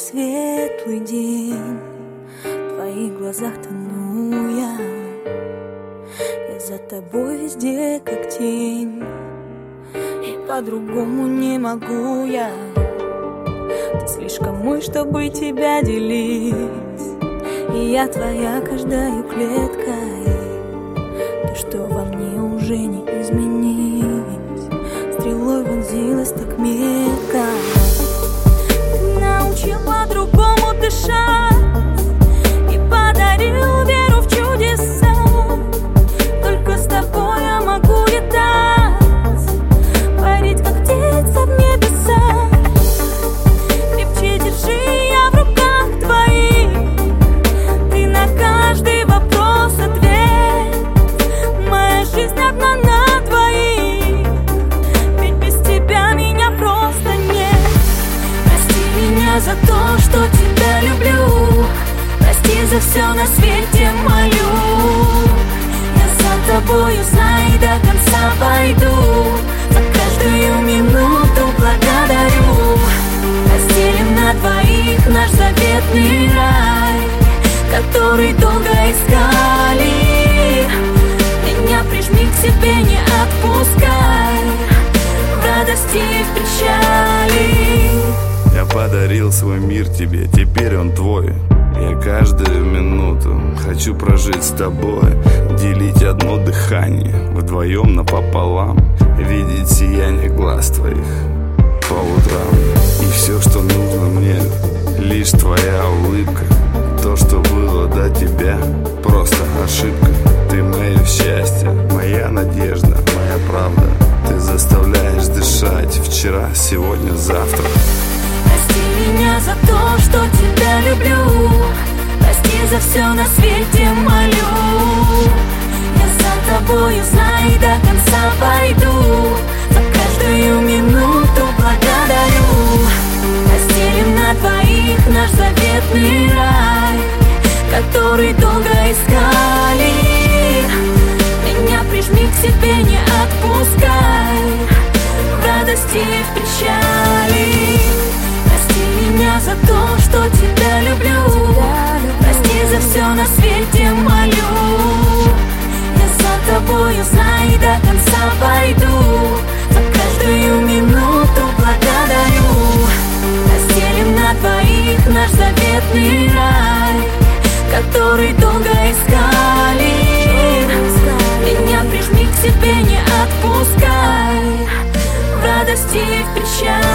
светлый день, в твоих глазах тону я за тобой везде как тень, и по-другому не могу я. Ты слишком мой, чтобы тебя делить, и я твоя каждой клеткой. То, что во мне уже не изменить, стрелой вонзилась так метко. Ты научил по-другому дышать и подарил веру в чудеса. Только с тобой я могу летать, парить как птица в небесах. Крепче держи я в руках твоих, ты на каждый вопрос ответ. Моя жизнь одна на двоих, ведь без тебя меня просто нет. Прости меня за то, что тебя люблю, прости за все на свете молю. За тобою, знай, до конца пойду, за каждую минуту благодарю. Разделим на двоих наш заветный рай, который долго искали. Меня прижми к себе, не отпускай, в радости и в печали. Я подарил свой мир тебе, теперь он твой. Я каждую минуту хочу прожить с тобой, делить одно дыхание, вдвоем напополам, видеть сияние глаз твоих по утрам. И все, что нужно мне, лишь твоя улыбка. То, что было до тебя, просто ошибка. Ты мое счастье, моя надежда, моя правда. Ты заставляешь дышать вчера, сегодня, завтра. Прости меня за то, что тебя люблю, прости за все на свете молю. Я за тобою, знай, до конца пойду, за каждую минуту благодарю. Разделим на двоих наш заветный рай, который долго искали. Меня прижми к себе, не отпускай, в радости и в печали. Меня за то, что тебя люблю, прости за все на свете молю. Я за тобою, знай, до конца пойду, за каждую минуту благодарю. Разделим на двоих наш заветный рай, который долго искали. Меня прижми к себе, не отпускай, в радости и в печали.